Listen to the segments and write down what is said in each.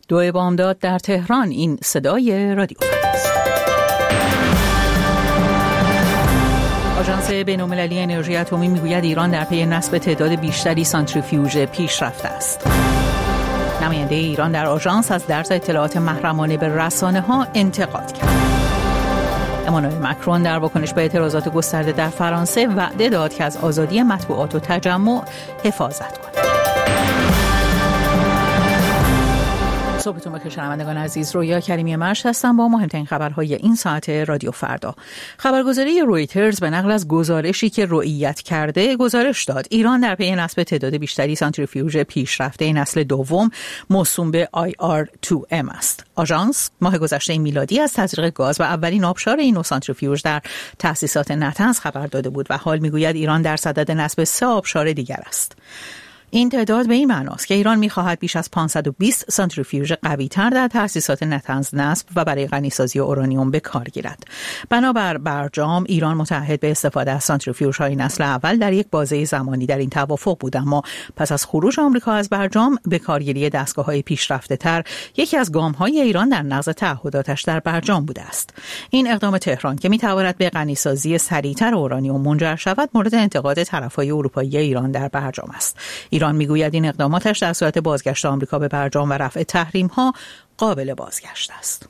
2 بامداد در تهران. این صدای رادیو است. آژانس بین‌المللی انرژی اتمی میگوید ایران در پی نصب تعداد بیشتری سانتریفیوژ پیشرفته است. نماینده ایران در آژانس از درز اطلاعات محرمانه به رسانه‌ها انتقاد کرد. امانوئل مکرون در واکنش به اعتراضات گسترده در فرانسه وعده داد که از آزادی مطبوعات و تجمع حفاظت کند. صبحتون بخیر شنوندگان عزیز، رویا کریمی مرش هستم با مهمترین خبرهای این ساعت رادیو فردا. خبرگزاری رویترز به نقل از گزارشی که رؤیت کرده گزارش داد ایران در پی نصب تعداد بیشتری سانتریفیوژ پیشرفته نسل دوم موسوم به IR2M است. آژانس ماه گذشته میلادی از تزریق گاز و اولین آبشار این نوع سانتریفیوژ در تأسیسات نطنز خبر داده بود و حال میگوید ایران در صدد نصب 3 آبشار دیگر است. این تعداد به این معناست که ایران می‌خواهد بیش از 520 سانتریفیوژ قوی‌تر در تأسیسات نطنز نصب و برای غنیسازی اورانیوم به کار گیرد. بنابر برجام ایران متعهد به استفاده از سانتریفیوژهای نسل اول در یک بازه زمانی در این توافق بود، اما پس از خروج آمریکا از برجام به کارگیری دستگاه‌های پیشرفته‌تر یکی از گام‌های ایران در نقض تعهداتش در برجام بوده است. این اقدام تهران که می‌تواند به غنیسازی سریع‌تر اورانیوم منجر شود مورد انتقاد طرف‌های اروپایی ایران در برجام است. ایران میگوید این اقداماتش در صورت بازگشت آمریکا به برجام و رفع تحریم‌ها قابل بازگشت است.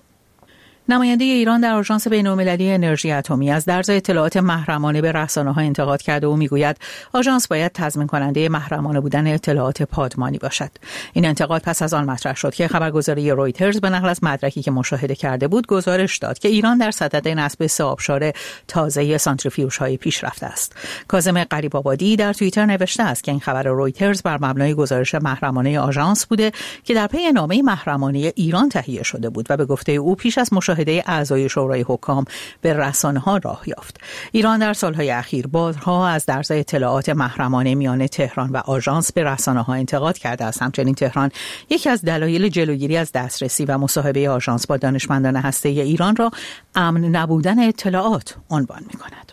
نماینده ایران در آژانس بین‌المللی انرژی اتمی از درز اطلاعات محرمانه به رسانه‌ها انتقاد کرده و میگوید آژانس باید تضمین کننده محرمانه بودن اطلاعات پادمانی باشد. این انتقاد پس از آن مطرح شد که خبرگزاری رویترز به نقل از مدرکی که مشاهده کرده بود گزارش داد که ایران در صدد نصب 3 آبشار تازه سانتریفیوژهای پیشرفته است. کاظم غریب‌آبادی در توییتر نوشته است که این خبر رویترز بر مبنای گزارش محرمانه آژانس بوده که در پی نامه محرمانه ایران تهیه شده بود و به گفته او پیش از مشاهده اعضای شورای حکام به رسانه‌ها راه یافت. ایران در سالهای اخیر بارها از درز اطلاعات محرمانه میان تهران و آژانس به رسانه‌ها انتقاد کرده است. همچنین تهران یکی از دلایل جلوگیری از دسترسی و مصاحبه آژانس با دانشمندان هسته‌ای ایران را امن نبودن اطلاعات عنوان می‌کند.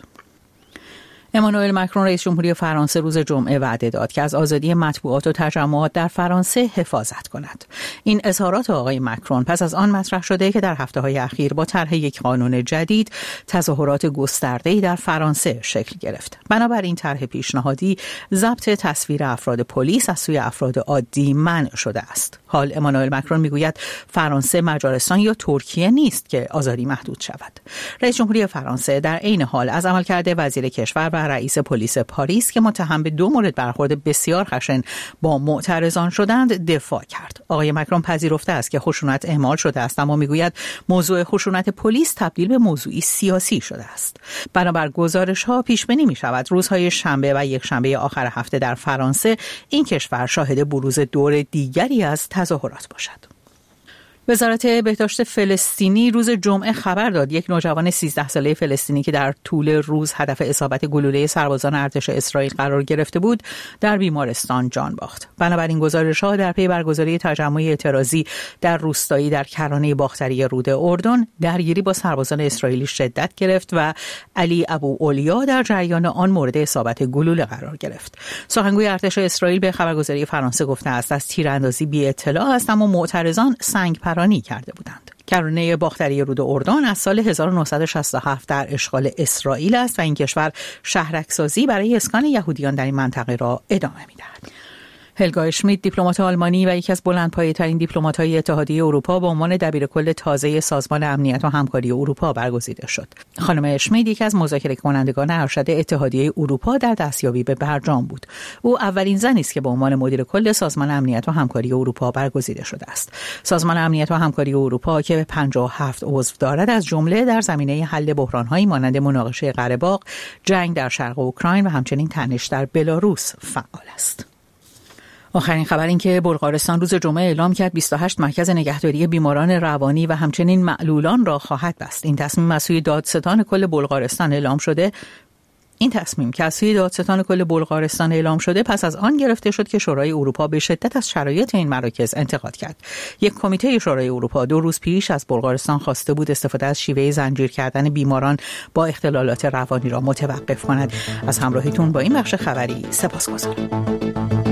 امانوئل مکرون رئیس جمهوری فرانسه روز جمعه وعده داد که از آزادی مطبوعات و تجمعات در فرانسه حفاظت کند. این اظهارات آقای مکرون پس از آن مطرح شده که در هفته‌های اخیر با طرح یک قانون جدید تظاهرات گسترده‌ای در فرانسه شکل گرفت. بنابراین طرح پیشنهادی ضبط تصویر افراد پلیس از سوی افراد عادی منع شده است. حال امانوئل مکرون میگوید فرانسه مجارستان یا ترکیه نیست که آزادی محدود شود. رئیس جمهوری فرانسه در عین حال از عملکرد وزیر کشور و رئیس پلیس پاریس که متهم به 2 مورد برخورد بسیار خشن با معترضان شدند دفاع کرد. آقای مکرون پذیرفته است که خشونت اعمال شده است، اما میگوید موضوع خشونت پلیس تبدیل به موضوعی سیاسی شده است. بنابر گزارش‌ها پیش بینی می‌شود روزهای شنبه و یک شنبه آخر هفته در فرانسه این کشور شاهد بروز دور دیگری از تظاهرات باشد. وزارت بهداشت فلسطینی روز جمعه خبر داد یک نوجوان 13 ساله فلسطینی که در طول روز هدف اصابت گلوله سربازان ارتش اسرائیل قرار گرفته بود در بیمارستان جان باخت. بنابراین گزارش‌ها در پی برگزاری تجمع اعتراضی در روستایی در کرانه باختری رود اردن درگیری با سربازان اسرائیلی شدت گرفت و علی ابو اولیا در جریان آن مورد اصابت گلوله قرار گرفت. سخنگوی ارتش اسرائیل به خبرگزاری فرانسه گفته است از تیراندازی بی اطلاع است، اما معترضان سنگ پرانی کرده بودند. کرانه باختری رود اردن از سال 1967 در اشغال اسرائیل است و این کشور شهرک‌سازی برای اسکان یهودیان در این منطقه را ادامه می‌دهد. هلگا اشمیت دیپلمات آلمانی و یکی از بلندپایه‌ترین دیپلمات‌های اتحادیه اروپا به عنوان دبیرکل تازه سازمان امنیت و همکاری اروپا برگزیده شد. خانم اشمیت یکی از مذاکره کنندگان ارشد اتحادیه اروپا در دستیابی به برجام بود. او اولین زنی است که به عنوان مدیر کل سازمان امنیت و همکاری اروپا برگزیده شده است. سازمان امنیت و همکاری اروپا که به 57 عضو دارد از جمله در زمینه حل بحران‌هایی مانند مناقشه قره باغ، جنگ در شرق اوکراین و همچنین تنش در بلاروس فعال است. آخرین خبر این که بلغارستان روز جمعه اعلام کرد 28 مرکز نگهداری بیماران روانی و همچنین معلولان را خواهد بست. این تصمیم از سوی دادستان کل بلغارستان اعلام شده. پس از آن گرفته شد که شورای اروپا به شدت از شرایط این مراکز انتقاد کرد. یک کمیته شورای اروپا 2 روز پیش از بلغارستان خواسته بود استفاده از شیوه زنجیر کردن بیماران با اختلالات روانی را متوقف کند. از همراهیتون با این بخش خبری سپاسگزارم.